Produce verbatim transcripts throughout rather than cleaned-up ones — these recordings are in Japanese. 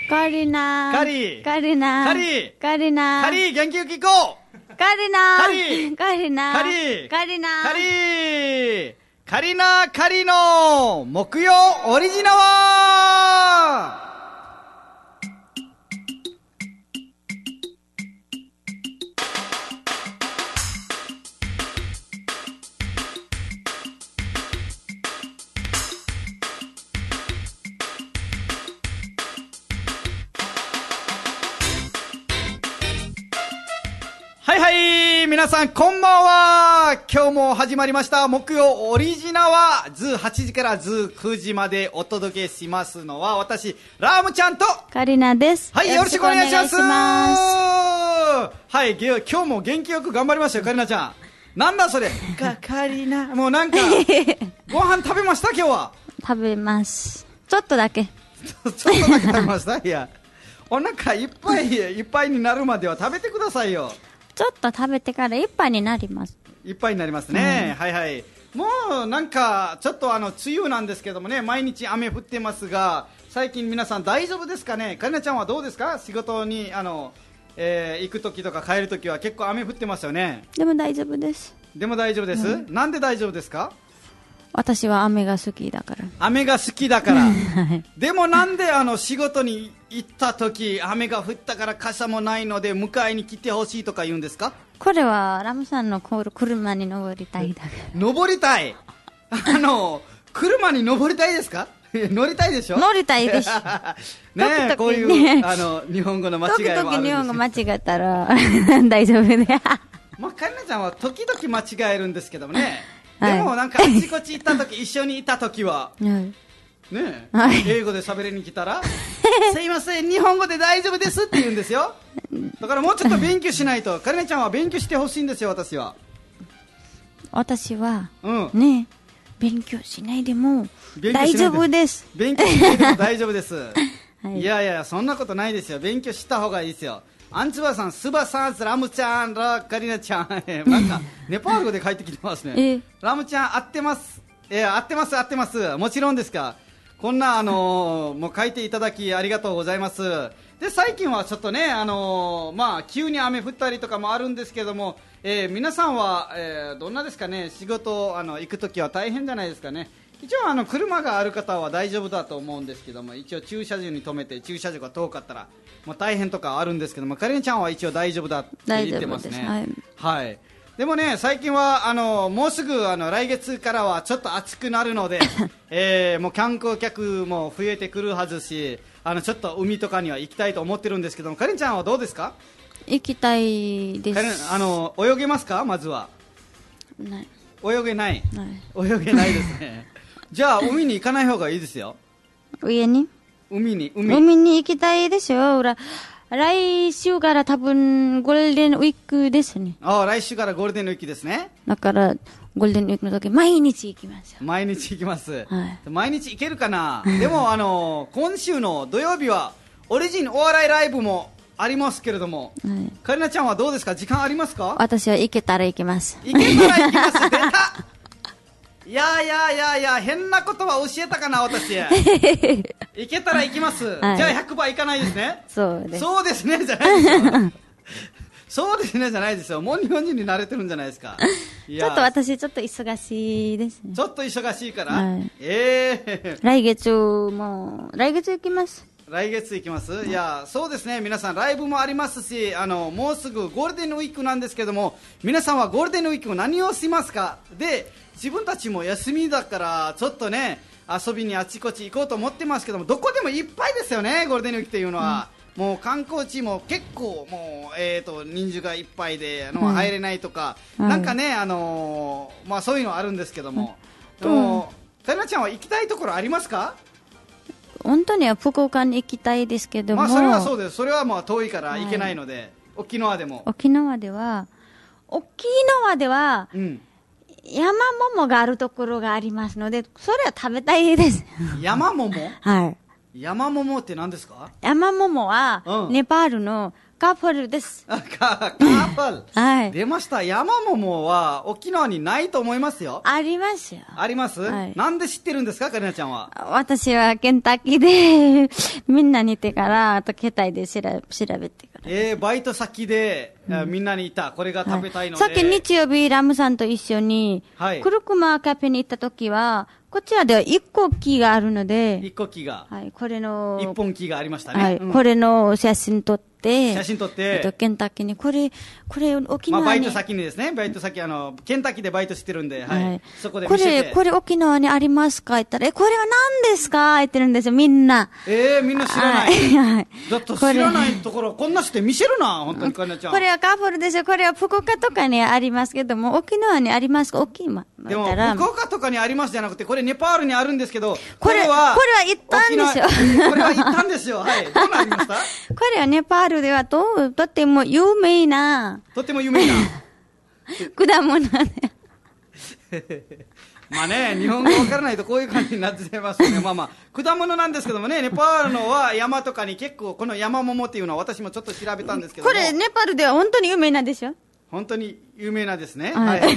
カリナカリカリナカリカリナカリ元気よく行こうカリナカリカリナカリカリナカリカリナカリの木曜オリジナははいはい、皆さんこんばんは。今日も始まりました木曜オリジナはズはちじからズくじまでお届けしますのは私ラームちゃんとカリナです。 はい、よろしくお願いします。 よろしくお願いします。 はい、今日も元気よく頑張りましたよ、カリナちゃん。なんだそれかカリナ、もうなんかご飯食べました？今日は食べます。ちょっとだけちょっとだけ食べました。いや、お腹いっぱいいっぱいになるまでは食べてくださいよ。 ちょっと食べてから一杯になります。 いっぱいになりますね、うん、はいはい。もうなんかちょっとあの梅雨なんですけどもね、毎日雨降ってますが、最近皆さん大丈夫ですかね。カリナちゃんはどうですか？仕事にあの、えー、行くときとか帰るときは結構雨降ってますよね。 でも大丈夫です。 でも大丈夫です、うん、なんで大丈夫ですか？ 私は雨が好きだから。 雨が好きだからでもなんであの仕事に行ったとき雨が降ったから傘もないので迎えに来てほしいとか言うんですか？ これはラムさんの車に乗りたいだけ。 乗りたいあの車に乗りたいですか？乗りたいでしょ？乗りたいでしょねえ、ね、こういうあの日本語の間違いはあるんです。 時々日本語間違えたら大丈夫でまあ、カリナちゃんは時々間違えるんですけどもねでもなんかあちこち行った時一緒にいた時は、はい、ねえ、はい、英語で喋りに来たらすいません日本語で大丈夫ですって言うんですよ。だからもうちょっと勉強しないと。カリナちゃんは勉強してほしいんですよ。私は私は、 うん、 ね勉強しないでも大丈夫です。 勉強しないでも大丈夫です、はい、いやいやそんなことないですよ。勉強した方がいいですよ。アンツバさん、スバさん、ラムちゃん、ラカリナちゃんなんかネパール語で帰ってきてますねラムちゃん、合ってます。えー、合ってます、合ってます。もちろんですか。こんな、あのー、もう書いていただきありがとうございます。で、最近はちょっとね、あのー、まあ、急に雨降ったりとかもあるんですけども、えー、皆さんは、えー、どんなですかね。仕事、あの、行くときは大変じゃないですかね。一応あの車がある方は大丈夫だと思うんですけども、一応駐車場に止めて駐車場が遠かったらもう大変とかあるんですけども、カリナちゃんは一応大丈夫だって言ってますね。 はい、 はい、でもね最近はあのもうすぐあの来月からはちょっと暑くなるので、えー、もう観光客も増えてくるはずし、あのちょっと海とかには行きたいと思ってるんですけども、カリナちゃんはどうですか？ 行きたいです。 あの泳げますか？まずはない。 泳げない、 はい、 泳げないですねじゃあ海に行かない方がいいですよ。 上に海に 海, 海に行きたいですよ。来週から多分ゴールデンウィークですね。 ああ、来週からゴールデンウィークですね。 だからゴールデンウィークの時毎日行きますよ。 毎日行きます、 はい、 毎日行けるかなでもあの今週の土曜日はオリジンお笑いライブもありますけれども、はい、カリナちゃんはどうですか？時間ありますか？ 私は行けたら行きます。 行けたら行きます出たいやいやいやいや変なことは教えたかな私行けたら行きます、はい、じゃあひゃくばい行かないですね。 そうです。 そうですねじゃないですよそうですねじゃないですよ。もう日本人に慣れてるんじゃないですか。いやちょっと私ちょっと忙しいですね。 ちょっと忙しいから、 はい、 ええー、 来月も来月行きます。 来月行きます、はい、いやそうですね。皆さんライブもありますし、あのもうすぐゴールデンウィークなんですけども、皆さんはゴールデンウィーク何をしますか？で自分たちも休みだからちょっとね遊びにあちこち行こうと思ってますけども、どこでもいっぱいですよねゴールデンウィークっていうのは、うん、もう観光地も結構もう、えー、と人数がいっぱいであの、うん、入れないとか、うん、なんかね、あのーまあ、そういうのあるんですけども、うん、でもカリナちゃんは行きたいところありますか？ 本当には福岡に行きたいですけども、 まあ、それはそうです。それはまあ遠いから行けないので、はい、沖縄でも沖縄では沖縄では、うん、山桃があるところがありますので、それは食べたいです山桃はい。 山桃って何ですか？ 山桃は、うん、ネパールのカープルです。 あ、カープル。 はい。 出ました。山桃は沖縄にないと思いますよ。 ありますよ。 あります、はい、なんで知ってるんですか、カリナちゃんは。 私はケンタッキーで、みんなにいてから、あと携帯で調べ、調べてから。 えー、バイト先で、うん、みんなにいた。これが食べたいので。 はい、さっき日曜日、ラムさんと一緒に、はい、クルクマカフェに行った時は、こちらでは一個木があるので、 一個木が。 はい、これの、 一本木がありましたね。 はい、 うん、 これの写真撮って、 写真撮って、 えっと、ケンタッキーに、これ、これ、沖縄に。 まあ、バイト先にですね、バイト先、あの、ケンタッキーでバイトしてるんで、はい。はい、そこで見せて。 これ、これ沖縄にありますか言ったら、え、これは何ですか言ってるんですよ、みんな。 ええー、みんな知らない。はい。だって知らないところ、こんなして見せるな、本当に、かなちゃん。 これはカープルですよ。これは福岡とかにありますけども、沖縄にありますか沖縄。 でも、福岡とかにありますじゃなくて、これネパールにあるんですけど、 これは、これは行ったんですよ。これは行ったんですよ。はい。どうなりました？これはネパールではと、とっても有名な。 とっても有名な。 果物ね。 まあね、日本語わからないとこういう感じになってしまいますよね。まあまあ、果物なんですけどもね、ネパールのは山とかに結構、この山桃っていうのは私もちょっと調べたんですけども。 これ、ネパールでは本当に有名なんでしょ？ 本当に有名なんですね。はい。はい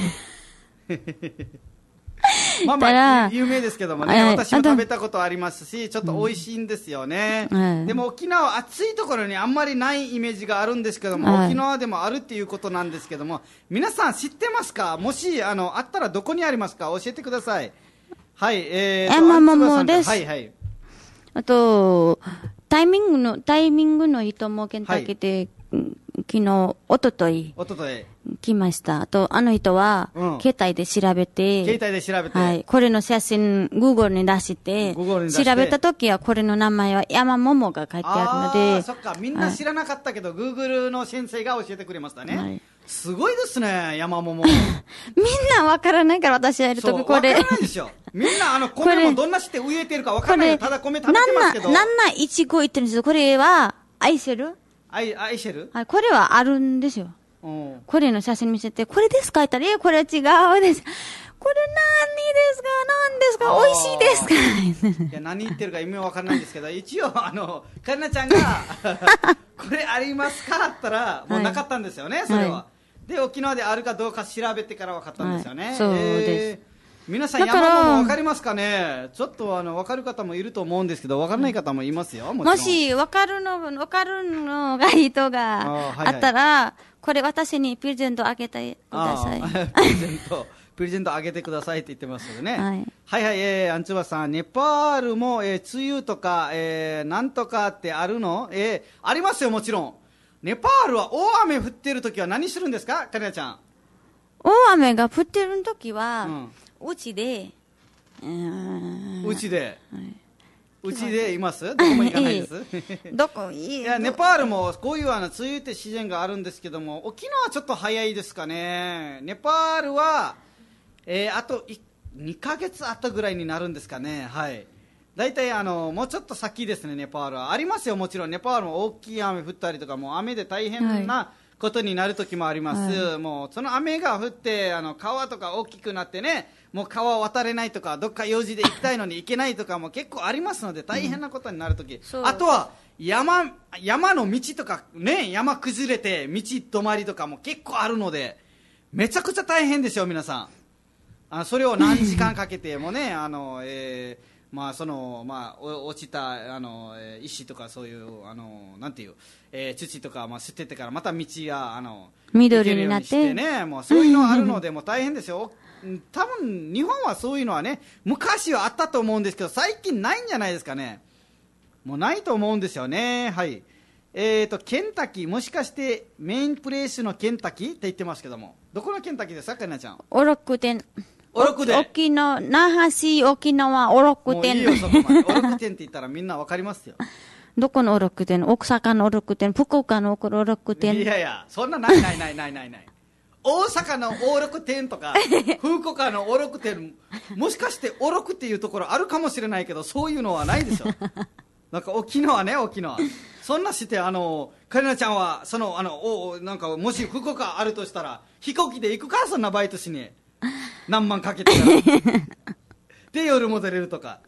まあまあ、有名ですけどもね、はい、私も食べたことありますし、ちょっと美味しいんですよね。はい、でも沖縄、暑いところにあんまりないイメージがあるんですけども、はい、沖縄でもあるっていうことなんですけども、皆さん知ってますか？もし、あの、あったらどこにありますか？教えてください。はい、えーと、 山桃です。 はいはい。 あと、タイミングの、タイミングの人もケンタッキーで、はい、昨日、おととい。 おととい。 来ました。あと、あの人は、うん、携帯で調べて、 携帯で調べて、 はい。これの写真、Google に出して、 Google に出して調べたときは、これの名前は山桃が書いてあるので。 ああ、そっか。みんな知らなかったけど、はい、Google の先生が教えてくれましたね。はい、すごいですね、山桃。みんなわからないから、私やるとき、これ。 わからないでしょ。みんな、あの、米もどんなして植えてるかわからないよ。ただ米食べてますけど。 なんな、いちご言ってるんですよ。これは、愛してる愛、愛してる？ はい、これはあるんですよ。これの写真見せて、これですか言ったら、え、これは違うです。これ何ですか何ですか美味しいですかいや、何言ってるか意味わからないんですけど、一応、あの、カリナちゃんが、これありますかって言ったら、もうなかったんですよね、はい、それは、はい。で、沖縄であるかどうか調べてから分かったんですよね。はい、 そうです。 えー皆さん、山桃分かりますかね？ちょっとあの分かる方もいると思うんですけど、分からない方もいますよ。も, もし分かるの分かるのが人があったら、はいはい、これ私にプレゼントあげてください。 プレゼント、プレゼントあげてくださいって言ってますよね。はい、はいはい、えー、アンチュバさん、ネパールも、えー、梅雨とか、えー、なんとかってあるの？えー、ありますよ、もちろん。ネパールは大雨降ってるときは何するんですか、カリナちゃん。 大雨が降ってるときは、うんうちで、うーん。 うちで、はい、うちでいますどこも行かないです。 どこいいいや、ネパールもこういうあの、梅雨って自然があるんですけども、沖縄はちょっと早いですかね。ネパールは、えー、あとにかげつ後ぐらいになるんですかね。はい。大体あの、もうちょっと先ですね、ネパールは。ありますよ、もちろん。ネパールも大きい雨降ったりとか、もう雨で大変な、はいことになる時もあります、はい、もうその雨が降ってあの川とか大きくなってねもう川渡れないとかどっか用事で行きたいのに行けないとかも結構ありますので大変なことになる時、うん、あとは山、山の道とかね山崩れて道止まりとかも結構あるのでめちゃくちゃ大変ですよ皆さんあのそれを何時間かけてもねあの、えーまあそのまあ、落ちたあの石とかそういうあのなんていう、えー、土とかまあ捨ててからまた道があの緑になってしてねもうそういうのあるのでもう大変ですよ多分日本はそういうのはね昔はあったと思うんですけど最近ないんじゃないですかねもうないと思うんですよねはいえーとケンタッキーもしかしてメインプレイスのケンタッキーって言ってますけどもどこのケンタッキーですかかりなちゃんおろく店おろくで沖縄、那覇市沖縄おろく店。 もういいよ、そこまで。おろく店って言ったらみんなわかりますよ。 どこのおろく店？大阪のおろく店、福岡のおろく店。 いやいや、そんなないないないないないない。大阪のおろく店とか、福岡のおろく店、もしかしておろくっていうところあるかもしれないけど、そういうのはないでしょ。なんか沖縄ね、沖縄。そんなして、あの、カリナちゃんは、その、あの、お、なんか、もし福岡あるとしたら、飛行機で行くか、そんなバイトしに。何万かけてからで夜も出れるとか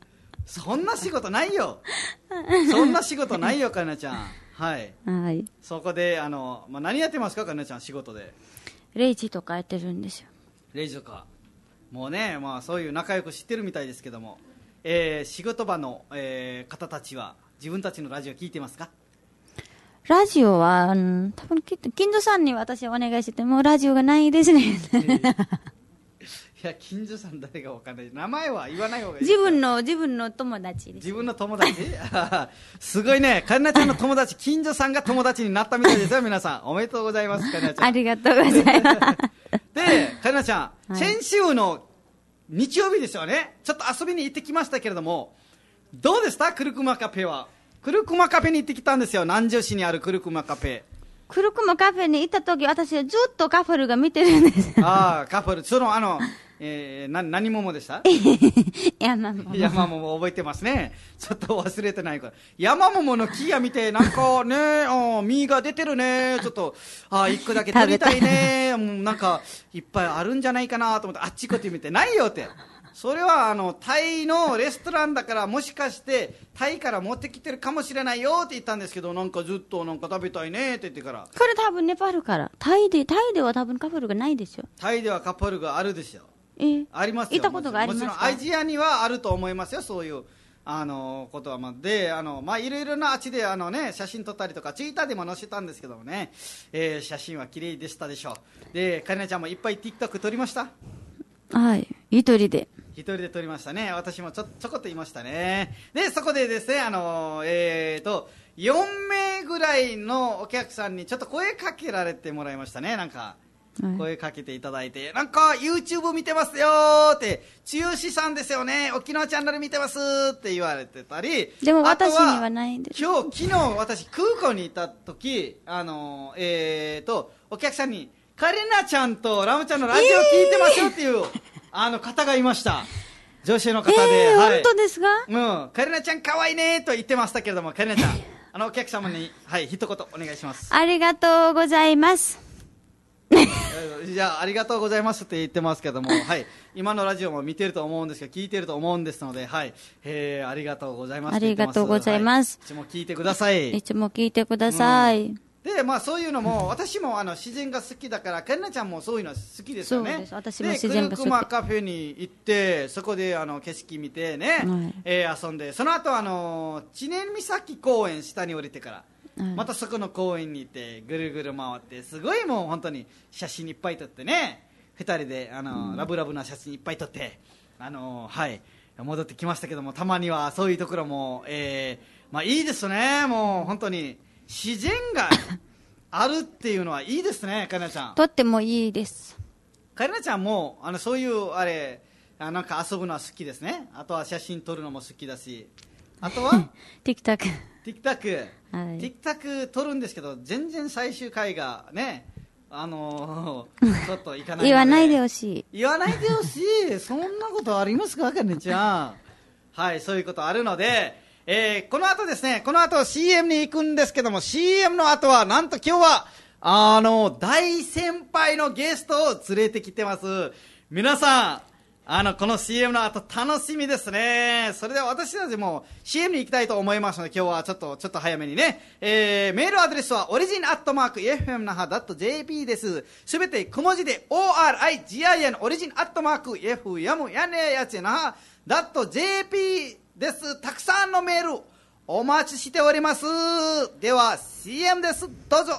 そんな仕事ないよそんな仕事ないよかなちゃん。はい、はい、そこであの、まあ、何やってますかかなちゃん仕事で。 レイジとかやってるんですよ。 レイジとかもうね、まあ、そういう仲良く知ってるみたいですけども、えー、仕事場の、えー、方たちは自分たちのラジオ聞いてますか？ ラジオは、うん、多分近所さんに私お願いしててもラジオがないですね、えーいや近所さん誰か分かんない。名前は言わない方がいい。 自分の自分の友達です。 自分の友達すごいね、かなちゃんの友達近所さんが友達になったみたいですよ。皆さんおめでとうございます。かなちゃんありがとうございますでかなちゃん、 はい、 先週の日曜日ですよね。ちょっと遊びに行ってきましたけれども、どうでした？クルクマカフェは。クルクマカフェに行ってきたんですよ。南城市にあるクルクマカフェ。 クルクマカフェに行った時、私はずっとカフルが見てるんですああカフル、そのあのえー、な何桃でした山桃。 山桃覚えてますね。ちょっと忘れてないから。山桃の木が見て、なんかね、あ実が出てるね。ちょっと、あ一個だけ取りたいね。もうなんか、いっぱいあるんじゃないかなと思って、あっちこっち見て、ないよって。それは、あの、タイのレストランだから、もしかして、タイから持ってきてるかもしれないよって言ったんですけど、なんかずっとなんか食べたいねって言ってから。 これ多分ネパールから。タイで、タイでは多分カフルがないですよ。 タイではカフルがあるでしょ。 えありますよ。 行ったことがありますか？ もちろんアジアにはあると思いますよ、そういうあのことは。まあ、であの、まあ、いろいろなあっちであの、ね、写真撮ったりとかツイッターでも載せたんですけどもね、えー、写真は綺麗でしたでしょう。でかなちゃんもいっぱい TikTok 撮りました？ はい、一人で一人で撮りましたね。私もちょちょこっと言いましたね。でそこでですね、あのえーとよんめいぐらいのお客さんにちょっと声かけられてもらいましたね。なんか声かけていただいて、なんか YouTube 見てますよーって、つゆしさんですよね、沖縄チャンネル見てますって言われてたり。 でも私にはないんです。 今日昨日私空港にいた時、あのえーとお客さんにカレナちゃんとラムちゃんのラジオ聞いてますよっていう、えー、あの方がいました。女性の方で、 えーはい、 本当ですか？ うん、カレナちゃん可愛いねと言ってましたけれども、カレナちゃんあのお客様に、はい、一言お願いします。 ありがとうございます。 じゃあありがとうございますって言ってますけども、はい、今のラジオも見てると思うんですけど、聞いてると思うんですので、はい、えー、ありがとうございます。 ありがとうございます。 はい、いつも聞いてください。 いつも聞いてください。うん、 で、まあ、そういうのも私もあの自然が好きだから、かなちゃんもそういうの好きですよね。 そうです、私も自然が好きで、 クルクマカフェに行ってそこであの景色見てね、はい、えー、遊んで、その後あの知念岬公園下に降りてからまたそこの公園に行ってぐるぐる回って、すごいもう本当に写真いっぱい撮ってね、ふたりであの、うん、ラブラブな写真いっぱい撮ってあの、はい、戻ってきましたけども、たまにはそういうところも、えーまあ、いいですね。もう本当に自然があるっていうのはいいですね。かなちゃんとってもいいです。 かなちゃんもあのそういうあれあなんか遊ぶのは好きですね。あとは写真撮るのも好きだし、あとは TikTok TikTok、はい、TikTok 撮るんですけど、全然最終回がね、あのー、ちょっといかないので言わないでほしい。 言わないでほしい。そんなことありますか、かねちゃん。はい、そういうことあるので、えー、この後ですね、この後 シーエム に行くんですけども、 シーエム の後はなんと今日はあの大先輩のゲストを連れてきてます。皆さんあのこの シーエム の後楽しみですね。それでは私たちも シーエム に行きたいと思いますので、今日はちょっとちょっと早めにね、えー、メールアドレスはオリジンアットマーク エフエム 那覇 ドット ジェーピー です。すべて小文字で オーアールアイジーアイエヌ オリジンアットマーク エフエム やねやつやな ドット ジェーピー です。たくさんのメールお待ちしております。では シーエム です、どうぞ。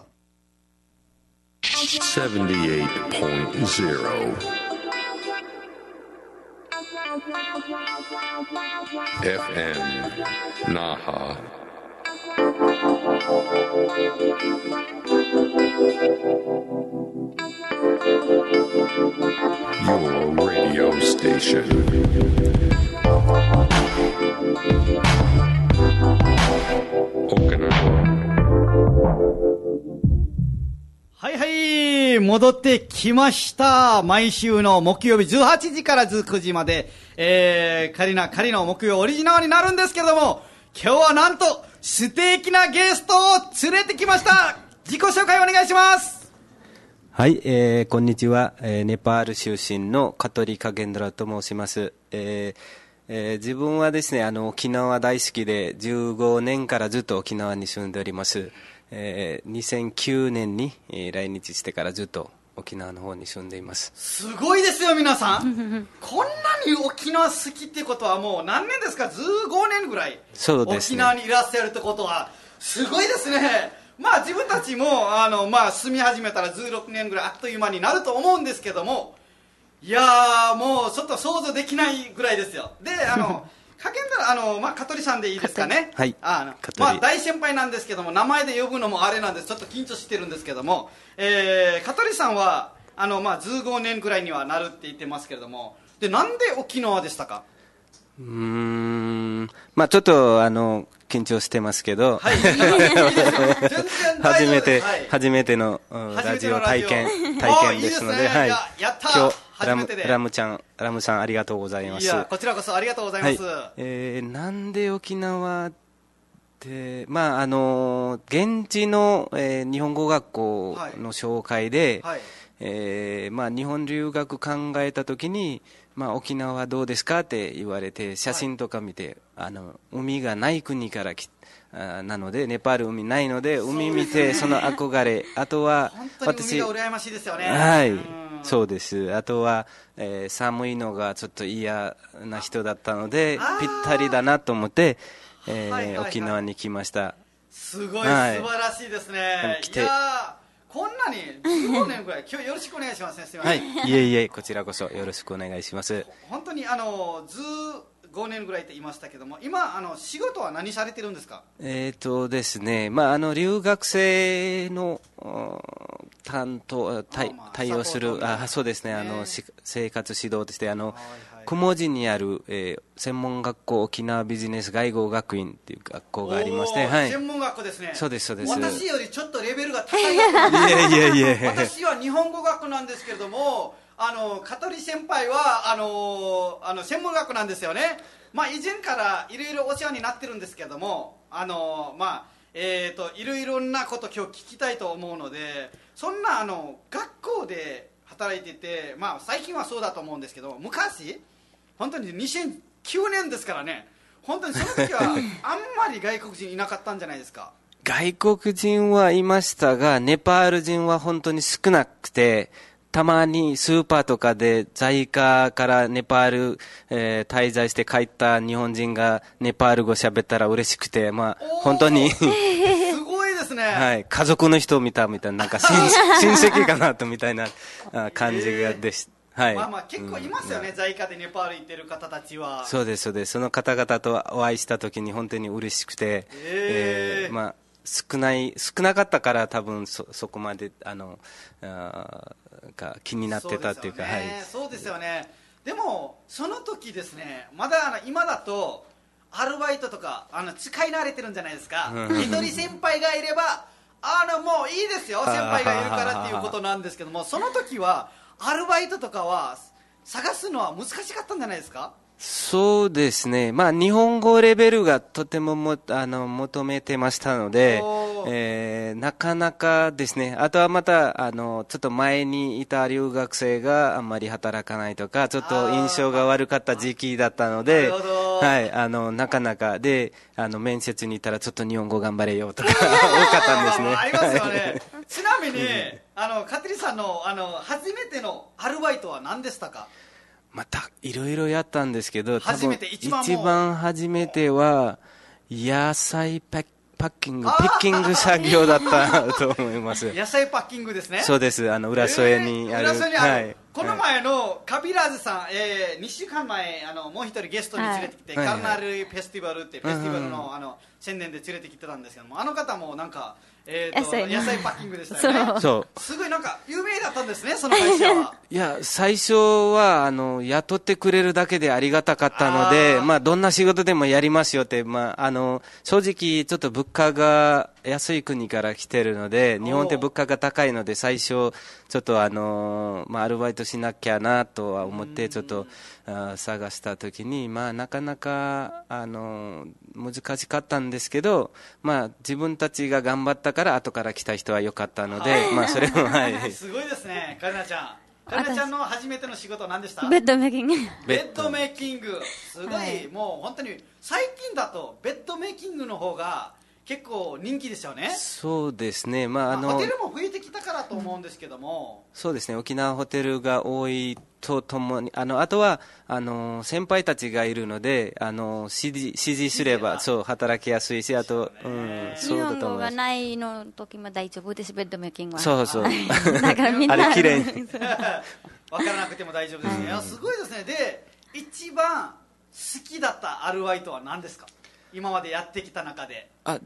ななじゅうはちてんゼロエフエム Naha Your radio station Okinawa。 はいはい、戻ってきました。毎週の木曜日じゅうはちじからじゅうくじまで、えー、カリナカリの木曜オリジナルになるんですけれども、今日はなんと素敵なゲストを連れてきました。自己紹介お願いします。 はい、えー、こんにちは、えー、ネパール出身のカトリカゲンドラと申します。えーえー、自分はですね、あの沖縄大好きでじゅうごねんからずっと沖縄に住んでおります。えー、にせんきゅうねんに、えー、来日してからずっと沖縄の方に住んでいます。 すごいですよ皆さんこんなに沖縄好きってことはもう何年ですか？じゅうごねんぐらい。 そうですね、 沖縄にいらっしゃるってことはすごいですね。まあ自分たちもあの、まあ、住み始めたらじゅうろくねんぐらいあっという間になると思うんですけども、いやーもうちょっと想像できないぐらいですよ。であのかけんだらあの、まあ、香取さんでいいですかね。 はい、 あの、まあ、大先輩なんですけども名前で呼ぶのもあれなんです。ちょっと緊張してるんですけども、えー、香取さんはあの、まあ、じゅうごねんぐらいにはなるって言ってますけれども、でなんで沖縄でしたか？ うーん、まあちょっとあの緊張してますけど、 はい、いいですよ。全然大丈夫です。 初めて、 はい、 初めてのラジオ体験体験ですので、はい、 や, やったー。 今日ラムラムちゃんラムさんありがとうございます。 いやこちらこそありがとうございます。 はい、えー、なんで沖縄ってまああの現地の、えー、日本語学校の紹介で、はいはい、えー、まあ日本留学考えたときに。まあ、沖縄はどうですかって言われて写真とか見て、はい、あの海がない国からきあなのでネパール海ないので海見てその憧れあとは私本当に海が羨ましいですよね。 はい、そうです。あとは、えー、寒いのがちょっと嫌な人だったのでぴったりだなと思って、えーはいはいはい、沖縄に来ました。 すごい、はい、素晴らしいですね。来ていやこんなにじゅうごねんぐらい今日よろしくお願いしますね。すみません。 はい、いえいえこちらこそよろしくお願いします。 本当にあのじゅうごねんぐらいって言いましたけども、今あの仕事は何されてるんですか？ えーとですね、まああの留学生の担当対、まあ、対応するあそうですね、あの生活指導としてあの。はいはい、雲寺にある、えー、専門学校沖縄ビジネス外語学院っていう学校がありまして、はい、 専門学校ですね。 そうですそうです。 私よりちょっとレベルが高い学校いやいやいや私は日本語学なんですけれども、あの香取先輩はあのあの専門学なんですよね。まあ以前からいろいろお世話になってるんですけども、あのまあえーといろいろなこと今日聞きたいと思うので、そんなあの学校で働いてて、まあ最近はそうだと思うんですけど、昔本当ににせんきゅうねんですからね、本当にその時はあんまり外国人いなかったんじゃないですか？ 外国人はいましたが、ネパール人は本当に少なくて、たまにスーパーとかで在家からネパール、えー、滞在して帰った日本人がネパール語喋ったら嬉しくて、まあ本当にすごいですね。 はい、家族の人を見たみたいな、なんか親戚かなとみたいな感じがでした。はい、 まあまあ結構いますよね、うん、在家でネパール行ってる方たちは。 そうですそうです。その方々とお会いした時に本当に嬉しくて、えーえー、まあ少ない少なかったから多分 そ, そこまであのあが気になってたっていうか、はい、 そうですよね。でもその時ですね、まだあの今だとアルバイトとかあの使い慣れてるんじゃないですか。一人先輩がいればあのもういいですよ、先輩がいるからっていうことなんですけども、その時はアルバイトとかは探すのは難しかったんじゃないですか？ そうですね、まあ、日本語レベルがとてももあの求めてましたので、えー、なかなかですね。あとはまたあのちょっと前にいた留学生があんまり働かないとか、ちょっと印象が悪かった時期だったので、はい、あのなかなかであの面接に行ったらちょっと日本語頑張れよとか多かったんですね。 ありますよね。ちなみにあの香取さんのあの初めてのアルバイトは何でしたか？ またいろいろやったんですけど、 初めて一番一番初めては野菜パッパッキングピッキング作業だったと思います。 野菜パッキングですね。 そうです。あの浦添にある、 えー、浦添にある、はい、この前のカビラーズさん、えー、にしゅうかんまえあのもう一人ゲストに連れてきて、はい、カルナルフェスティバルっていうフェスティバルの、あの宣伝で連れてきてたんですけども、あの方もなんかえー、と野菜パッキングでしたよね。そうすごいなんか有名だったんですね、その会社は。 いや最初はあの雇ってくれるだけでありがたかったので、まあ、どんな仕事でもやりますよって、まあ、あの正直ちょっと物価が安い国から来てるので、日本って物価が高いので最初ちょっとあの、まあ、アルバイトしなきゃなとは思ってちょっとあ探した時に、まあ、なかなかあの難しかったんですけど、まあ、自分たちが頑張ったから後から来た人は良かったので、まあ、それも、はい、 すごいですね、カリナちゃん。 かなちゃんの初めての仕事は何でした？ ベッドメイキング。 ベッドメイキング。すごい、はい、もう本当に最近だとベッドメイキングの方が結構人気ですよね。 そうですね、まああのまあ、ホテルも増えてきたからと思うんですけども、 うん、そうですね、沖縄ホテルが多いとともに、あのあとはあの先輩たちがいるので、あの指示、指示すればそう働きやすいし、あと、うん、 そうだと思います。日本語がないの時も大丈夫です、ベッドメイキングは。 そうそう。 だからみんなあれ綺麗に分からなくても大丈夫ですね。はい、すごいですね。で、一番好きだったアルバイトは何ですか？今までやってきた中で。 あ、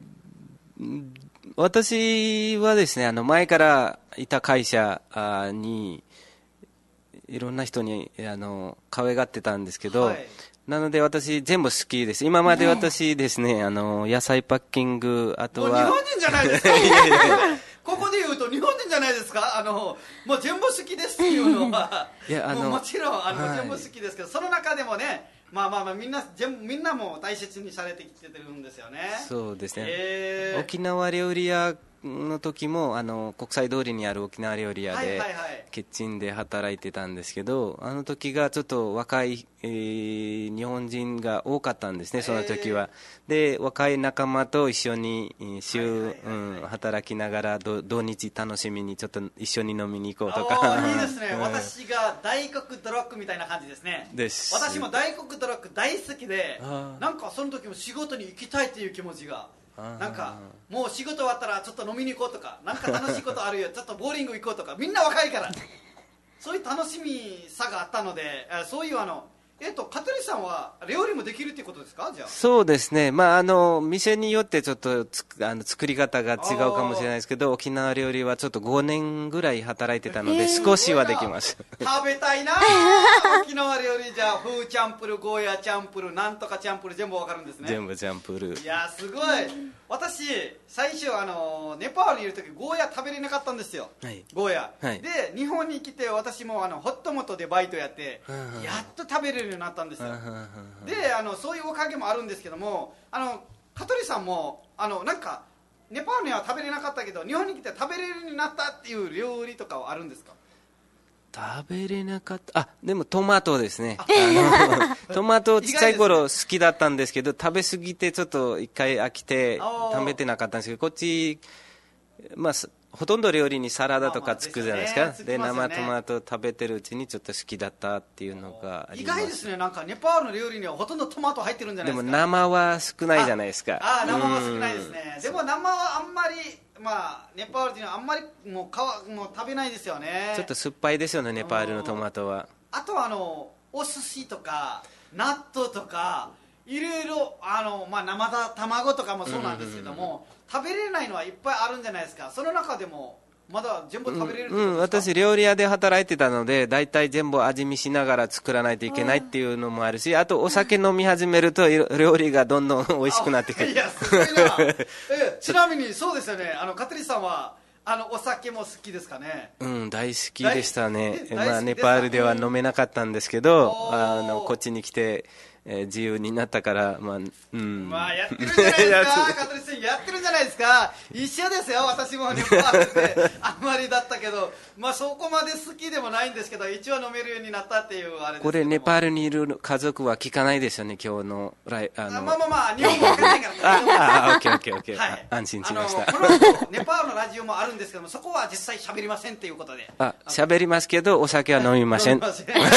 私はですね、あの前からいた会社にいろんな人にあの可愛がってたんですけど、はい、なので私全部好きです。今まで私ですね、あの野菜パッキング、あとはもう日本人じゃないですか。ここで言うと日本人じゃないですか。あのもう全部好きですっていうのはいやあのもうもちろんあの、はい、全部好きですけど、その中でもね、まあまあまあみんな全みんなも大切にされてきてるんですよね。 そうですね、 えー、 沖縄料理屋の時もあの国際通りにある沖縄料理屋で、はいはいはい、キッチンで働いてたんですけど、あの時がちょっと若い、えー、日本人が多かったんですね、その時は。で若い仲間と一緒に週、はいはいはいはい、うん、働きながら土日楽しみにちょっと一緒に飲みに行こうとか。 いいですね、うん、私が大黒ドラッグみたいな感じですね。 です私も大黒ドラッグ大好きで、なんかその時も仕事に行きたいっていう気持ちが、なんかもう仕事終わったらちょっと飲みに行こうとか、なんか楽しいことあるよちょっとボーリング行こうとか、みんな若いからそういう楽しみさがあったので、そういうあのえっと香取さんは料理もできるっていうことですか？じゃあそうですね、まあ、あの店によってちょっとつあの作り方が違うかもしれないですけど、沖縄料理はちょっとごねんぐらい働いてたので、少しはできます。 食べたいな沖縄料理。じゃあフーチャンプル、ゴーヤチャンプル、なんとかチャンプル全部わかるんですね。 全部チャンプル。 いやすごい。私最初あのネパールにいる時ゴーヤ食べれなかったんですよ、はい、ゴーヤ、はい、で日本に来て私もあのホットモトでバイトやって、ははやっと食べれるようになったんですよ。はははであのそういうおかげもあるんですけども、あの香取さんもあのなんかネパールには食べれなかったけど日本に来て食べれるようになったっていう料理とかはあるんですか？ 食べれなかった。あ、でもトマトですね。あのトマトちっちゃい頃好きだったんですけど、食べ過ぎてちょっと一回飽きて食べてなかったんですけど、こっち、まあ、ほとんど料理にサラダとかつくじゃないですか。まあまあですね、で生トマト食べてるうちにちょっと好きだったっていうのがあります。 意外ですね。なんかネパールの料理にはほとんどトマト入ってるんじゃないですか。 でも生は少ないじゃないですか。 ああ、生は少ないですね。でも生はあんまり、まあ、ネパール人はあんまりもう皮もう食べないですよね。 ちょっと酸っぱいですよね、ネパールのトマトは。 あとはあのお寿司とか納豆とかいろいろあの、まあ、生だ卵とかもそうなんですけども、食べれないのはいっぱいあるんじゃないですか。その中でもまだ全部食べれるってことですか？うん、うん、 私料理屋で働いてたので大体全部味見しながら作らないといけないっていうのもあるし、あとお酒飲み始めると料理がどんどん美味しくなってくる。 いやすごいなえちなみにそうですよね、あの香取さんはあのお酒も好きですかね？ うん、大好きでしたね。まあ、ネパールでは飲めなかったんですけど、あのこっちに来てえー、自由になったから、まあ、うん。 まあ、やってるんじゃないですか、香取さん、やってるんじゃないですか。一緒ですよ、私もネパールであんまりだったけど、まあ、そこまで好きでもないんですけど、一応飲めるようになったっていうあれですけど。 これ、ネパールにいる家族は聞かないですよね、今日のライあのあまあまあまあ、日本語わかんないからああ、オッケーオッケーオッケー、 はい、 安心しました。 あのこの後、ネパールのラジオもあるんですけども、そこは実際喋りませんっていうことで。 あ、喋りますけど、お酒は飲みません。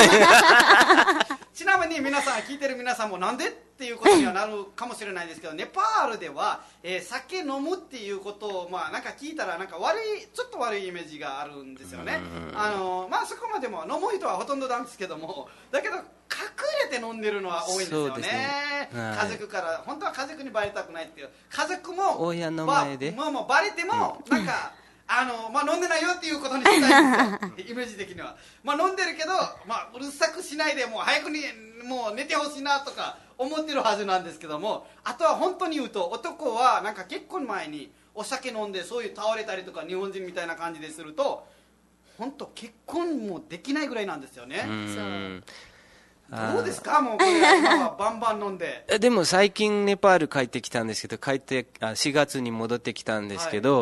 ちなみに皆さん、聞いてる皆さんもなんでっていうことにはなるかもしれないですけど、ネパールでは、えー、酒飲むっていうことを、まあ、なんか聞いたらなんか悪いちょっと悪いイメージがあるんですよね。あの、まあ、そこまでも飲む人はほとんどなんですけども、だけど隠れて飲んでるのは多いんですよ ね, ね、はい、家族から本当は家族にバレたくないっていう、家族も親の前で、 まあ、もうバレてもなんかあのまあ、飲んでないよっていうことにしたいんですよイメージ的には、まあ、飲んでるけど、まあ、うるさくしないでもう早くにもう寝てほしいなとか思ってるはずなんですけども、あとは本当に言うと男はなんか結婚前にお酒飲んでそういう倒れたりとか日本人みたいな感じですると本当結婚もできないぐらいなんですよね。うんどうですか、もうこれ今はバンバン飲んででも最近ネパール帰ってきたんですけど、帰ってあしがつに戻ってきたんですけど、はい、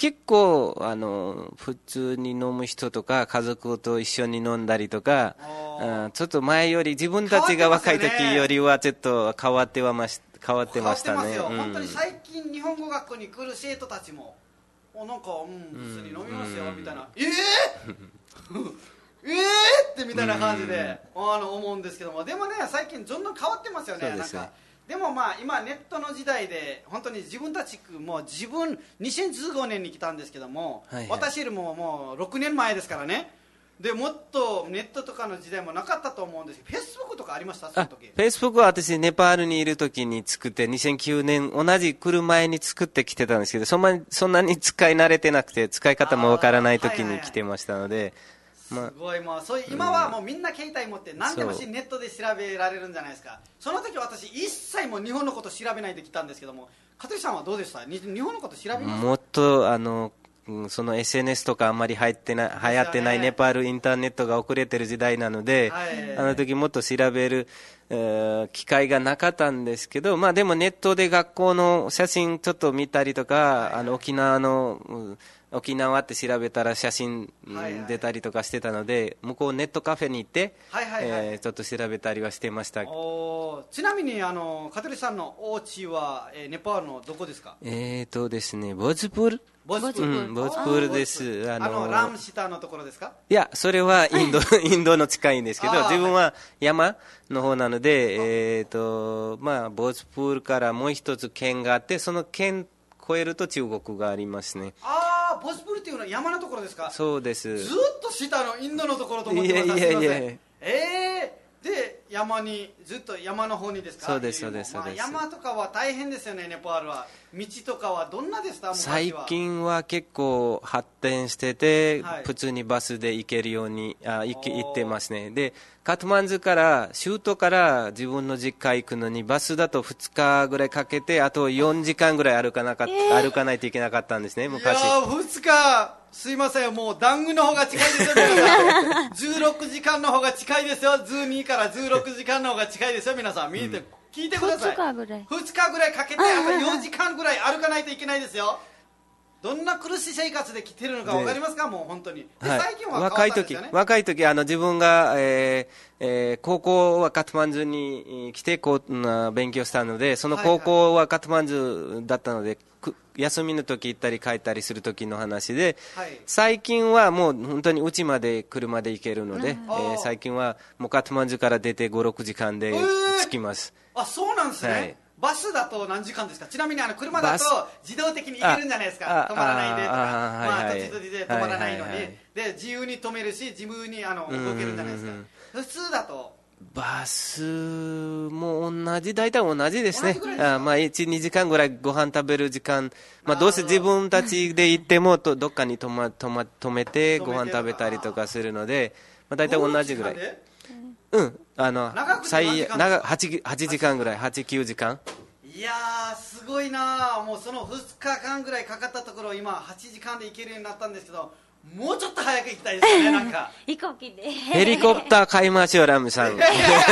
結構あの普通に飲む人とか家族と一緒に飲んだりとか、うん、ちょっと前より自分たちが若い時よりはちょっと変わってはまし変わってましたね。 変わってますよ、うん、本当に最近日本語学校に来る生徒たちもおなんか、うん、普通に飲みますよ、うん、みたいな、えーえーってみたいな感じで、うん、あの思うんですけども、でもね最近どんどん変わってますよね。なんかでもまあ今ネットの時代で本当に自分たちも自分にせんじゅうごねんに来たんですけども、はいはい、私よりももうろくねんまえですからね。でもっとネットとかの時代もなかったと思うんですけど、フェイスブックとかありました？その時。 フェイスブックは私ネパールにいる時に作ってにせんきゅうねん同じ来る前に作ってきてたんですけど、そんなにそんなに使い慣れてなくて使い方もわからない時に来てましたので、 まあ、すごいもうそういう今はもうみんな携帯持って何でもしネットで調べられるんじゃないですか。その時私一切もう日本のこと調べないで来たんですけども、香取さんはどうでした？日本のこと調べました？ もっとあのその エスエヌエス とかあんまり入ってな流行ってないネパールインターネットが遅れてる時代なので、はい、あの時もっと調べる、えー、機会がなかったんですけど、まあでもネットで学校の写真ちょっと見たりとか、はい、あの沖縄の、うん沖縄って調べたら写真出たりとかしてたので、はいはい、向こうネットカフェに行って、はいはいはいえー、ちょっと調べたりはしてました。 おちなみにあの香取さんのお家は、えー、ネパールのどこですか？ えーとですねボズプールボズプール、 うん、ボズプールです。 あの、あのラムシタのところですか？ いやそれはインドインドの近いんですけど自分は山の方なので、えーとまあ、ボズプールからもう一つ県があってその県越えると中国がありますね。 ああ、ボスプールっていうのは山のところですか？ そうです。 ずっと下のインドのところと思ってました。いやいやいやいや。ええー、で山にずっと山の方にですか？ そうですそうですそうです。 まあ、山とかは大変ですよねネパールは。道とかはどんなでした？ 最近は結構発展してて、はい、普通にバスで行けるようにあ行行ってますね。でカトマンズから首都から自分の実家行くのにバスだとふつかぐらいかけてあとよんじかんぐらい歩かなかった、えー、歩かないといけなかったんですね昔。 いやふつかすいませんもうダングの方が近いですよ皆さんじゅうろくじかんの方が近いですよ。ズーにからじゅうろくじかんの方が近いですよ皆さん見て、うん聞いてください。ふつかぐらいふつかぐらいかけてあとよじかんぐらい歩かないといけないですよ。どんな苦しい生活で来てるのか分かりますか？もう本当に、はい、最近は変わったんですよね。 若い時若い時あの自分が、えーえー、高校はカトマンズに来てこう勉強したのでその高校はカトマンズだったので、はいはい、休みの時行ったり帰ったりする時の話で、はい、最近はもう本当に家まで車で行けるので、うんえー、最近はもうカトマンズから出てごろくじかんで着きます、 えー、あそうなんですね、はいバスだと何時間ですか？ちなみにあの車だと自動的に行けるんじゃないですか。止まらないでとかまあ途中途中で止まらないのに、はいはいはい、で自由に止めるし自由にあの動けるんじゃないですか。普通だとバスも同じ大体同じですね。あまあいち、にじかんぐらいご飯食べる時間、まあ、どうせ自分たちで行ってもとどっかに止、ま、止, ま止めてご飯食べたりとかするので、まあ、大体同じぐらい。うんあの最長 8, 8時間ぐらいはち、きゅうじかん。 いやーすごいなもうそのふつかかんぐらいかかったところ今はちじかんで行けるようになったんですけどもうちょっと早く行きたいですよねなんか飛行機でヘリコプター買いましょうラムさんいや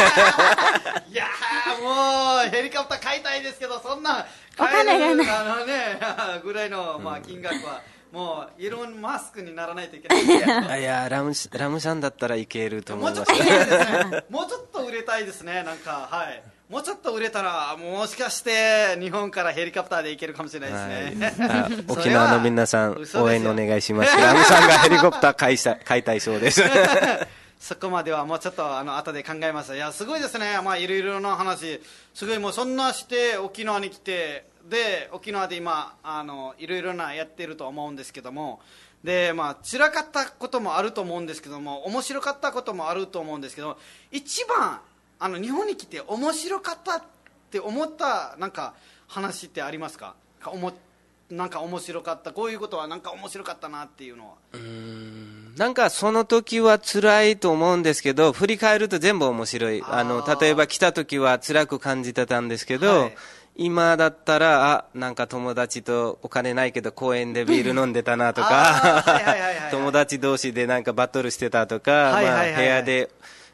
ーもうヘリコプター買いたいですけどそんな買えるあのねぐらいの、まあ、金額は、うん、もうイーロン・マスクにならないといけないいやラムラムさんだったらいけると思います。 もうちょっと売れたいですねもうちょっと売れたいですねなんかはいもうちょっと売れたらもしかして日本からヘリコプターで行けるかもしれないですね、 はい、沖縄の皆さん応援お願いしますラムさんがヘリコプター買いさ買いたいそうですそこまではもうちょっとあの後で考えます。いやすごいですねまあいろいろな話すごいもうそんなして沖縄に来てで沖縄で今あのいろいろなやってると思うんですけどもでまあ辛かったこともあると思うんですけども面白かったこともあると思うんですけど一番あの日本に来て面白かったって思ったなんか話ってありますか？おもなんか面白かったこういうことはなんか面白かったなっていうのは。 うーんなんかその時は辛いと思うんですけど振り返ると全部面白い。あの例えば来た時は辛く感じてたんですけど、はい、今だったらあなんか友達とお金ないけど公園でビール飲んでたなとか友達同士でなんかバトルしてたとか、はいはいはいはいまあ、部屋で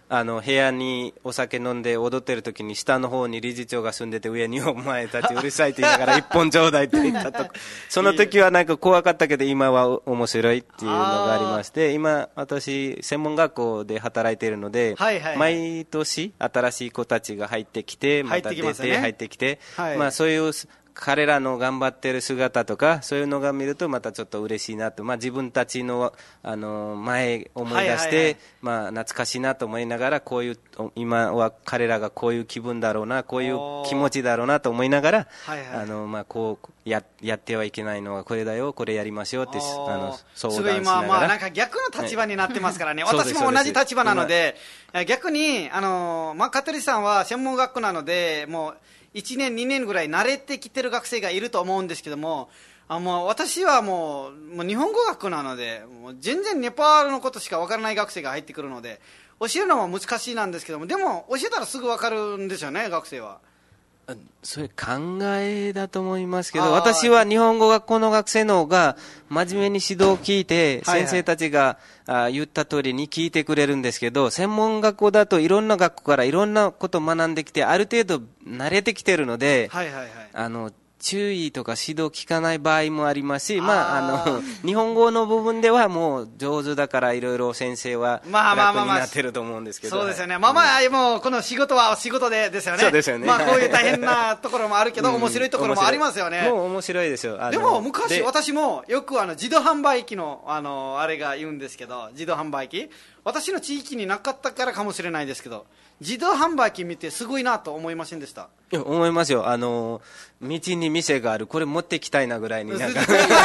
あの部屋にお酒飲んで踊ってる時に下の方に理事長が住んでて上にお前たちうるさいって言いながら一本ちょうだいって言ったとその時はなんか怖かったけど今は面白いっていうのがありまして、今私専門学校で働いているので、はいはいはい、毎年新しい子たちが入ってきてまた出て入ってきて、はい、まあそういう彼らの頑張ってる姿とかそういうのが見るとまたちょっと嬉しいなと、まあ、自分たちの、あの前思い出して、はいはいはい、まあ、懐かしいなと思いながらこういう今は彼らがこういう気分だろうなこういう気持ちだろうなと思いながら、はいはい、あのまあ、こう や, やってはいけないのはこれだよこれやりましょうってあの相談しながら、すごい今、まあ、 なんか逆の立場になってますからね、はい、私も同じ立場なので逆にあの、まあ、香取さんは専門学校なのでもういちねんにねんぐらい慣れてきてる学生がいると思うんですけども、あもう私はもう、もう日本語学校なのでもう全然ネパールのことしか分からない学生が入ってくるので教えるのも難しいなんですけども、でも教えたらすぐ分かるんですよね、学生は。 それ考えだと思いますけど、私は日本語学校の学生の方が真面目に指導を聞いて、先生たちが言った通りに聞いてくれるんですけど、専門学校だといろんな学校からいろんなことを学んできてある程度慣れてきてるので、はいはいはい、あの注意とか指導聞かない場合もありますし、まあ、あの日本語の部分ではもう上手だからいろいろ先生は楽になってると思うんですけど、 そうですよね、まあまあ、もうこの仕事は仕事でですよね、 そうですよね、 まあ、こういう大変なところもあるけど、うん、面白いところもありますよね。 もう面白いですよ。 でも昔私もよくあの自動販売機のあのあれが言うんですけど、自動販売機私の地域になかったからかもしれないですけど、自動販売機見てすごいなと思いませんでした？ いや思いますよ。あの道に店がある、これ持ってきたいなぐらいになんか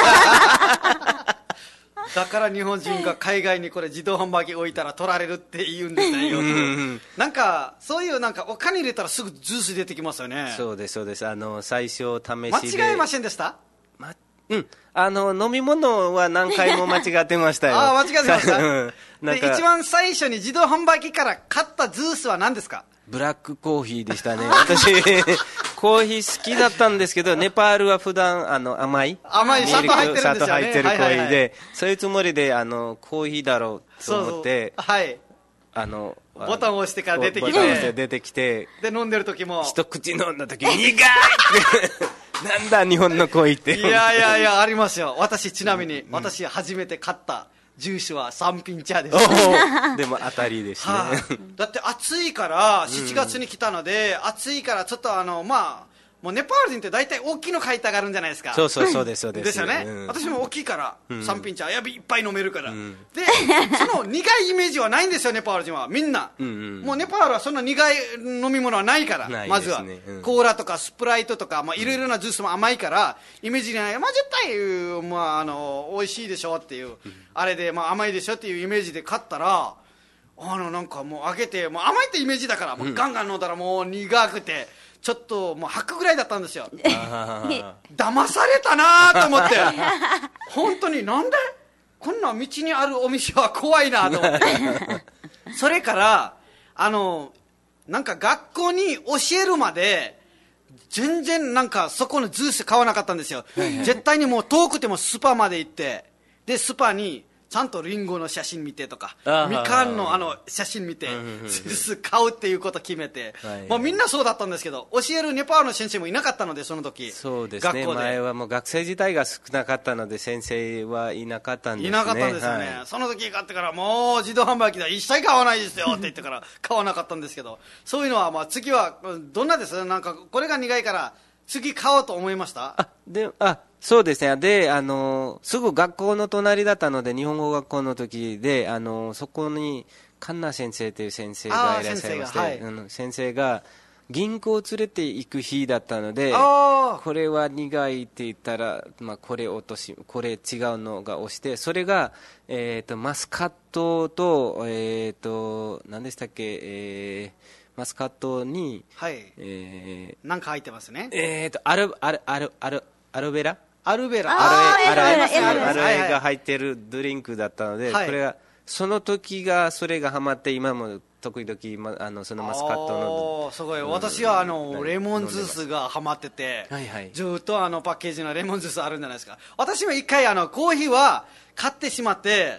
だから日本人が海外にこれ自動販売機置いたら取られるって言うんですねよくなんかそういうなんかお金入れたらすぐジュース出てきますよね。 そうですそうです。あの最初試しで間違えませんでした？ まうん、あの飲み物は何回も間違ってましたよ。 ああ間違ってました、うん、なんかで一番最初に自動販売機から買ったジュースは何ですか？ ブラックコーヒーでしたね。私コーヒー好きだったんですけど、ネパールは普段あの甘い甘い砂糖入ってるんですよね。 砂糖入ってるコーヒーで、はいはいはい、そういうつもりであのコーヒーだろうと思って、 そうそう、はい、 あのボタンを押してから出てきて、 ボタンを押して出てきて、 で飲んでる時も一口飲んだ時苦いってなんだ日本のコーヒーって。 いやいやいやありますよ。私ちなみに、うん、私初めて買ったジュースは三品茶です。 でも当たりですね、はあ、 だって暑いからしちがつに来たので、うん、暑いからちょっとあのまあもうネパール人って大体大きいの買いたがるんじゃないですか。 そうそうそうですそうですですよね、うん、私も大きいから三品茶やびいっぱい飲めるから、うん、でその苦いイメージはないんですよネパール人はみんな、うんうん、もうネパールはそんな苦い飲み物はないから、ね、まずは、うん、コーラとかスプライトとかいろいろなジュースも甘いからイメージにない、まあ、絶対、まあ、あの美味しいでしょっていう、うん、あれで、まあ、甘いでしょっていうイメージで買ったらあのなんかもう開けてもう甘いってイメージだからもうガンガン飲んだらもう苦くてちょっともう吐くぐらいだったんですよ。騙されたなと思って本当になんでこんな道にあるお店は怖いなと思ってそれからあのなんか学校に教えるまで全然なんかそこのジュース買わなかったんですよ絶対にもう遠くてもスパまで行ってでスパにちゃんとリンゴの写真見てとかみかんのあの写真見てジュース買うっていうこと決めて、まあ、みんなそうだったんですけど教えるネパールの先生もいなかったのでその時そうですね学校で前はもう学生自体が少なかったので先生はいなかったんですね。 いなかったんですよね、はい、その時買ってからもう自動販売機では一切買わないですよって言ってから買わなかったんですけどそういうのはまあ次はどんなですなんかこれが苦いから次買おうと思いました？ あであそうですね。で、あの、すぐ学校の隣だったので、日本語学校の時で、あの、そこに、カンナ先生という先生がいらっしゃいまして、先生が、はい、あの先生が銀行を連れて行く日だったので、これは苦いって言ったら、まあ、これ落とし、これ違うのが押して、それが、えっと、マスカットと、えっと、何でしたっけ、えー、マスカットに、 はい、えー、なんか入ってますね。 えっと、アル、アル、アル、アル、アロベラアルベラアロエアロエが入ってるドリンクだったので、はい、これがその時がそれがハマって今も時々あのそのマスカットのすごい、うん、私はあのレモンジュースがハマってて、はいはい、ずっとあのパッケージのレモンジュースあるんじゃないですか。私も一回あのコーヒーは買ってしまって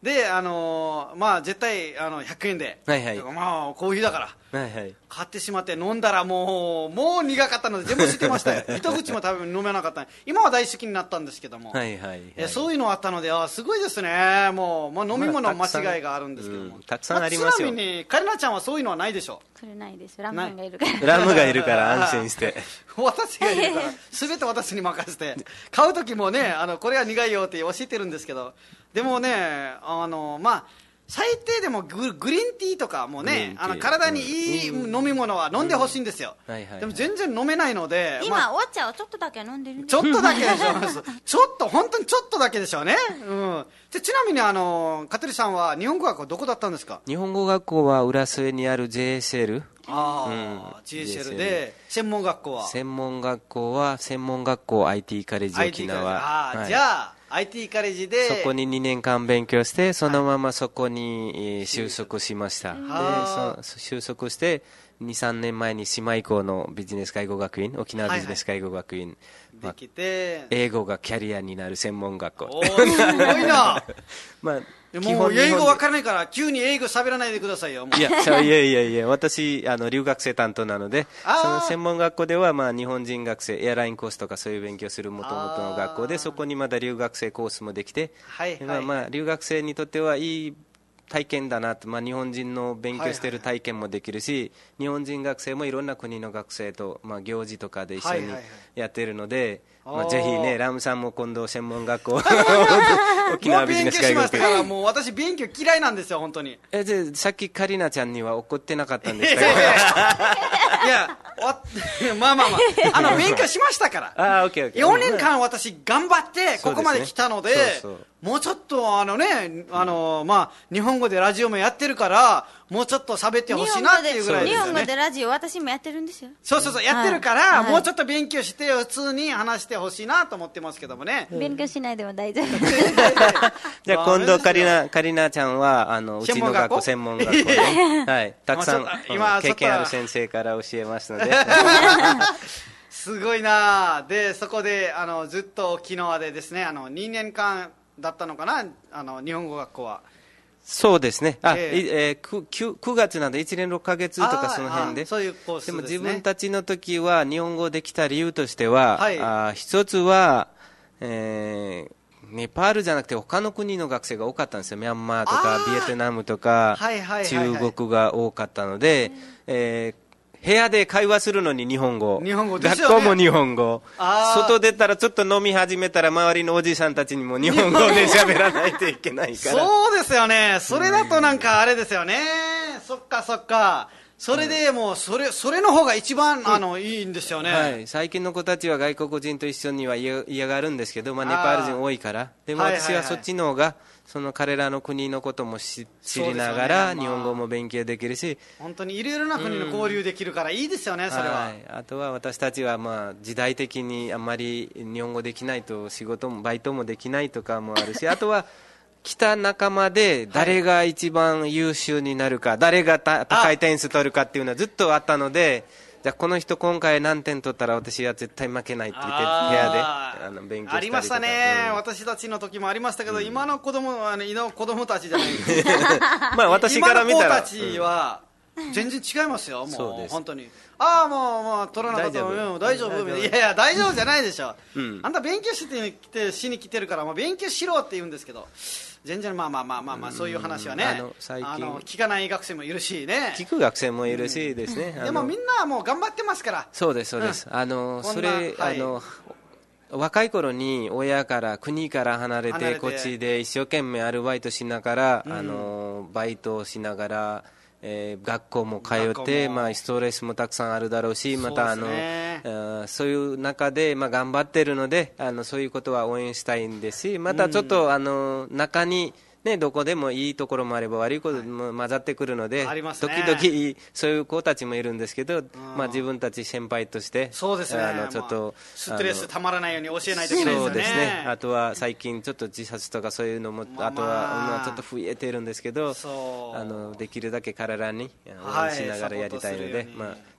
で、あのー、まあ絶対あのひゃくえんで、 はいはい、 まあコーヒーだから、 はいはい、買ってしまって飲んだらもうもう苦かったので全部知ってましたよ。一口も多分飲めなかった。今は大好きになったんですけども、 はいはいはい、 えそういうのあったので、あすごいですね。もう、まあ、飲み物間違いがあるんですけども、 まあ、たくさんありますよ。 まあ、ちなみにカリナちゃんはそういうのはないでしょう。 それないです。ラムがいるからラムがいるから安心して私がいるから全て私に任せて買う時もね、あのこれは苦いよって教えてるんですけど、でもね、あのまあ最低でも グ, グリーンティーとかもね、あの体にいい飲み物は飲んでほしいんですよ、うんはいはいはい、でも全然飲めないので今、 まあ、 お茶をちょっとだけ飲んでるんです。 ちょっとだけでしょちょっと本当にちょっとだけでしょうね、うん、でちなみにあの香取さんは日本語学校どこだったんですか？ 日本語学校は浦添にある ジェイエスエル、 ああ、うん、ジェイエスエル で専門学校は専門学校は専門学校 アイティー カレッジ沖縄、 あ、はい、じゃあアイティー カレッジでそこににねんかん勉強して、そのままそこに収束しました、はい、でそ収束してに、さんねんまえに姉妹校のビジネス介護学院、沖縄ビジネス介護学院、はいはい、できて英語がキャリアになる専門学校。 おーすごいなまあもう英語分からないから急に英語喋らないでくださいよ。 いやいやいやいや、私あの留学生担当なので、その専門学校ではまあ日本人学生エアラインコースとかそういう勉強するもともとの学校で、そこにまだ留学生コースもできて、はいはいはい、まあ留学生にとってはいい体験だなと、まあ、日本人の勉強している体験もできるし、はいはいはい、日本人学生もいろんな国の学生と、まあ、行事とかで一緒にやっているので、はいはいはい、まあ、ぜひね、ラムさんも今度専門学校沖縄ビジネス介護もう勉強しましたから、もう私勉強嫌いなんですよ本当に。 えじゃさっきカリナちゃんには怒ってなかったんですか？ いやまあまあまあ、あの勉強しましたからあ、オッケーオッケー、 よねんかん私頑張ってここまで来たので、そうそう、もうちょっとあのね、あの、まあ、日本語でラジオもやってるからもうちょっと喋ってほしいなっていうぐらいですよね。 日本語でラジオ私もやってるんですよ。 そうそうそうやってるから、はい、もうちょっと勉強して普通に話してほしいなと思ってますけどもね、 うん、勉強しないでも大丈夫じゃあ今度カリナカリナちゃんはあのうちの学校専門学校で、はい、たくさん今経験ある先生から教えますのですごいな。でそこであのずっと沖縄でですね、あのにねんかんだったのかな、あの日本語学校は。 そうですね、あ、えーえー、9, 9月なんでいちねんろっかげつとかその辺で、 そういうコースですね。 でも自分たちの時は日本語できた理由としては、はい、あ一つは、えー、ネパールじゃなくて他の国の学生が多かったんですよ。ミャンマーとかビエトナムとか、はいはいはいはい、中国が多かったので、えー部屋で会話するのに日本語、 日本語ですよね、 学校も日本語、外出たらちょっと飲み始めたら周りのおじさんたちにも日本語で喋らないといけないからそうですよね。それだとなんかあれですよね、そっかそっか、それでもうそれ、それの方が一番、うん、あのいいんですよね、 はい、最近の子たちは外国人と一緒には嫌がるんですけど、まあ、ネパール人多いから、でも私はそっちの方がその彼らの国のことも知りながら、ね、日本語も勉強できるし、 本当にいろいろな国の交流できるからいいですよね、うん、それは、はい、 あとは私たちはまあ時代的にあんまり日本語できないと仕事もバイトもできないとかもあるしあとは来た仲間で誰が一番優秀になるか、はい、誰がた高い点数取るかっていうのはずっとあったので、じゃあこの人今回何点取ったら私は絶対負けないって言って部屋であの勉強したりとかありましたね、うん、私たちの時もありましたけど、うん、今の子供あの今の子供たちじゃないまあ私から見たら今の子たちは全然違いますよ、うん、もう本当にああもうもう取らなかったら大丈夫、大丈夫、いやいや大丈夫じゃないでしょ、うん、あんた勉強してきてしに来てるからもう勉強しろって言うんですけど、全然まあまあまあまあ、まあ、そういう話はね、あの最近あの聞かない学生もいるしね、 聞く学生もいるしですね、 うん、でもみんなはもう頑張ってますから。 そうですそうです、うん、あのそれ、はい、あの若い頃に親から国から離れてこっちで一生懸命アルバイトしながら、うん、あのバイトをしながら、えー、学校も通って、まあ、ストレスもたくさんあるだろうし、またあのあそういう中で、まあ、頑張っているので、あのそういうことは応援したいんですし、またちょっと、うん、あの中にね、どこでもいいところもあれば悪いことも混ざってくるので、はい、時々そういう子たちもいるんですけど、まあ、自分たち先輩としてそうです、ね、 あのちょっと、まあ、 ストレスたまらないように教えないといけないですよね。 そうですね、あとは最近ちょっと自殺とかそういうのも、まあ、あとは、まあ、ちょっと増えているんですけど、あのできるだけ彼らに応援しながらやりたいので、はい、まあ、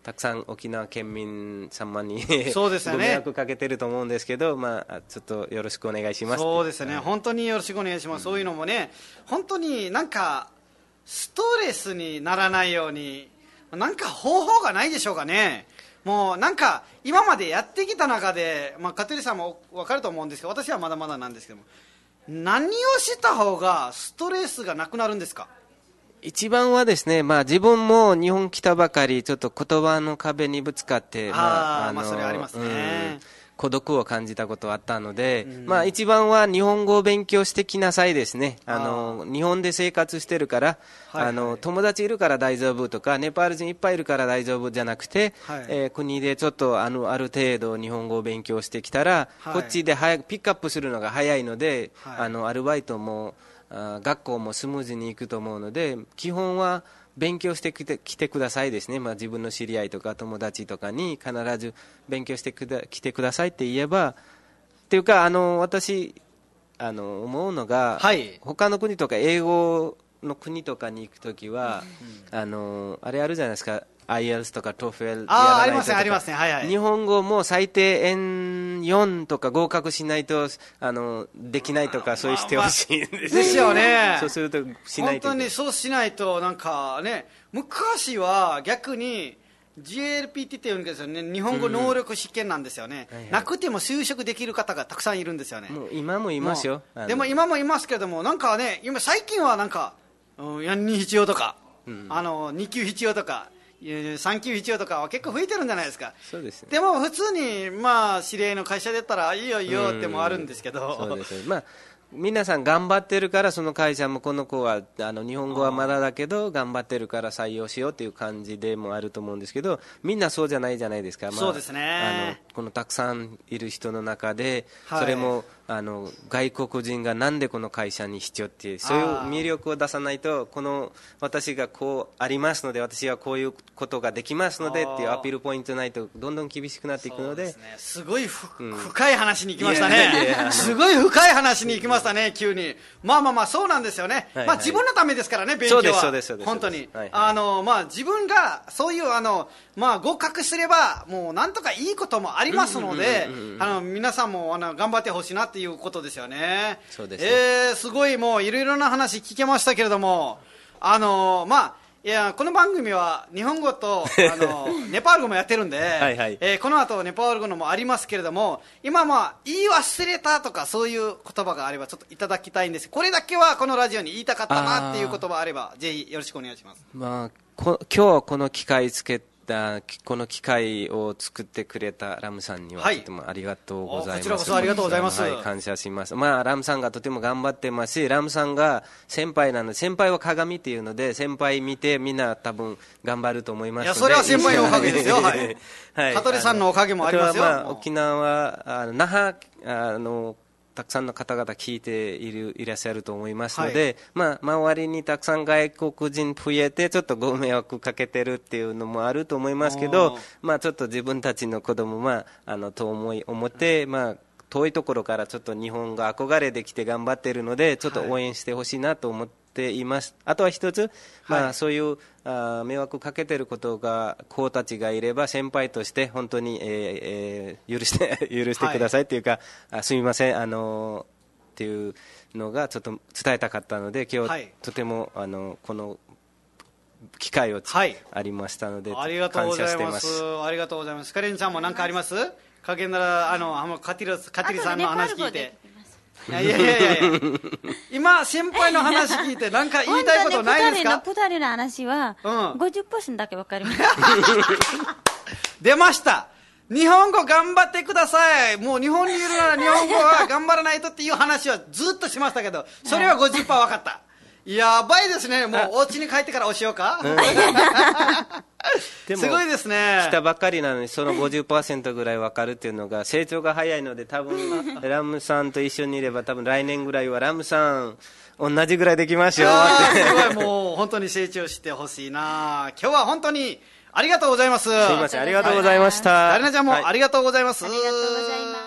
たくさん沖縄県民様にそうですよね、 ご迷惑かけてると思うんですけど、まあ、ちょっとよろしくお願いします。 そうですね、 はい、 本当によろしくお願いします、うん、そういうのもね、本当になんかストレスにならないようになんか方法がないでしょうかね。もうなんか今までやってきた中で、まあ、香取さんも分かると思うんですけど、私はまだまだなんですけども、何をした方がストレスがなくなるんですか？ 一番はですね、まあ、自分も日本来たばかりちょっと言葉の壁にぶつかって、 まあ、あまあそれありますね、うん、 孤独を感じたことがあったので、うん、まあ、一番は日本語を勉強してきなさいですね。あの日本で生活してるから、はいはい、あの友達いるから大丈夫とかネパール人いっぱいいるから大丈夫じゃなくて、はい、えー、国でちょっとあのある程度日本語を勉強してきたら、はい、こっちで早くピックアップするのが早いので、はい、あのアルバイトも学校もスムーズにいくと思うので、基本は勉強してきて、きてくださいですね。まあ、自分の知り合いとか友達とかに必ず勉強してくだ来てくださいって言えば、っていうかあの私あの思うのが、はい、他の国とか英語の国とかに行くときは、うん、あのあれあるじゃないですか、アイエルツ とか トーフェル やらないととか、 あありますねありますね、はいはい、 日本語も最低 エヌフォー とか合格しないとあのできないとか、そういうしてほしいんです、 まあ、ですよね。 そうするとしないと、 本当にそうしないとなんかね、昔は逆に ジーエルピーティー って言うんですよね、日本語能力試験なんですよね、うん、はいはい、なくても就職できる方がたくさんいるんですよね。 もう今もいますよ。 でも今もいますけども、なんかね、今最近はなんか、うん、やんに必要とか、うん、あのに級必要とかさん級必要とかは結構増えてるんじゃないですか。 そうですね、 でも普通に、まあ、知り合いの会社だったらいいよいいよってもあるんですけど、 そうです、まあ、皆さん頑張ってるから、その会社もこの子はあの日本語はまだだけど頑張ってるから採用しようという感じでもあると思うんですけど、みんなそうじゃないじゃないですか、まあ、 そうですね、 あのこのたくさんいる人の中で、はい、それもあの外国人がなんでこの会社に必要って、そういう魅力を出さないと、この私がこうありますので、私はこういうことができますのでっていうアピールポイントないとどんどん厳しくなっていくので、 そうですね、すごいふ、うん、深い話に行きましたねすごい深い話に行きましたね、急に。まあまあまあそうなんですよね、はいはい、まあ、自分のためですからね、勉強は。 そうですそうです、 本当に、はいはい、あのまあ、自分がそういうあの、まあ、合格すればもうなんとかいいこともありますので、皆さんもあの頑張ってほしいなっていうことですよね。 そうですね、 えー、すごいもういろいろな話聞けましたけれども、あのまあいやこの番組は日本語とあのネパール語もやってるんではい、はい、えー、この後ネパール語のもありますけれども、今、まあ、言い忘れたとかそういう言葉があればちょっといただきたいんです。これだけはこのラジオに言いたかったなっていう言葉あればぜひよろしくお願いします。 まあ、こ今日この機会つけこの機会を作ってくれたラムさんにはとてもありがとうございます。こちらこそありがとうございます。 はい、感謝します。まあ、ラムさんがとても頑張ってますし、ラムさんが先輩なので、先輩は鏡っていうので、先輩見てみんな多分頑張ると思いますので。いや、 それは先輩のおかげですよ。はい。はい、香取さんのおかげもありますよ。 まあ、沖縄、あの那覇、あの、たくさんの方々聞いているいらっしゃると思いますので、はい、まあ、周りにたくさん外国人増えてちょっとご迷惑かけてるっていうのもあると思いますけど、まあ、ちょっと自分たちの子供はあのと思い思って、まあ、遠いところからちょっと日本が憧れてきて頑張っているので、ちょっと応援してほしいなと思っています。はい、あとは一つ、まあ、はい、そういうあ迷惑かけていることが子たちがいれば先輩として本当に、えーえー、許して許してくださいっていうか、はい、あすみませんあのっていうのがちょっと伝えたかったので、今日、はい、とてもあのこの機会を、はい、ありましたのでありがとうございます。ありがとうございます。カレンちゃんも何かあります？かげんならあのカティルカティルさんの話聞いて。いやいやいやいや今先輩の話聞いて何か言いたいことないですか？ ふたりの話は、うん、ごじゅっパーセント だけ分かりました出ました。日本語頑張ってください。もう日本にいるなら日本語は頑張らないとっていう話はずっとしましたけど、それは ごじゅっパーセント 分かった。やばいですね。もうお家に帰ってからおしようかでもすごいですね。 来たばっかりなのにその ごじゅっパーセント ぐらい分かるっていうのが成長が早いので、多分ラムさんと一緒にいれば多分来年ぐらいはラムさん同じぐらいできますよすごい、もう本当に成長してほしいな。今日は本当にありがとうございます。すいません、ありがとうございました。 ダリナちゃんもありがとうございます。 ありがとうございます。